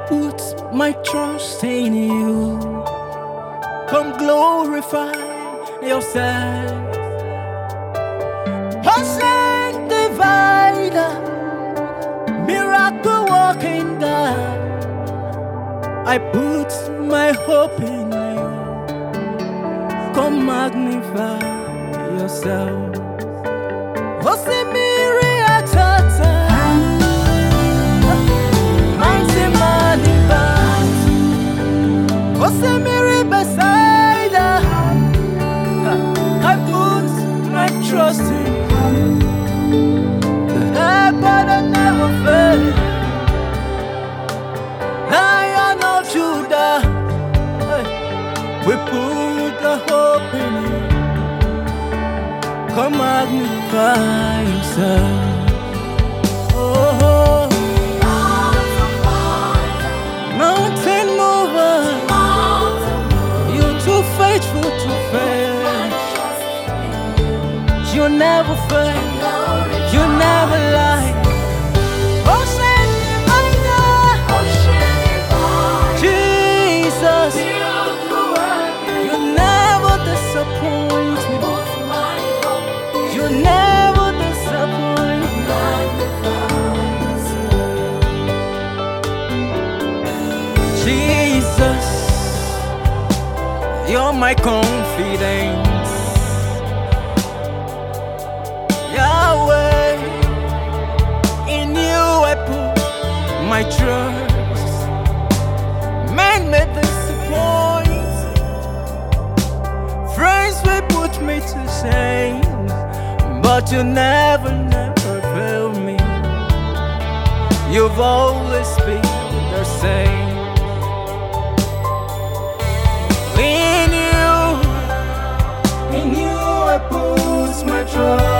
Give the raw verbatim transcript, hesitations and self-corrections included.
put my trust in you. Come glorify yourself. Ocean divider, miracle working God, I put my hope in you. Come magnify yourself. Osimiri atata, mountain man in bat. Osimiri beside her, I put my trust in you. The helper that never fails, Lion of Judah, we put the hope in you. Come magnify yourself. Oh, oh. Mountain mover, you're too faithful to fail. You never fail, you never lie. Ocean divider, Jesus, you never disappoint me. You never disappoint me. Jesus, you're my confidence. Yahweh, in you I put my trust. Men may disappoint, friends will put me to shame, but you never, never fail me. You've always been the same. In you, in you I put my trust.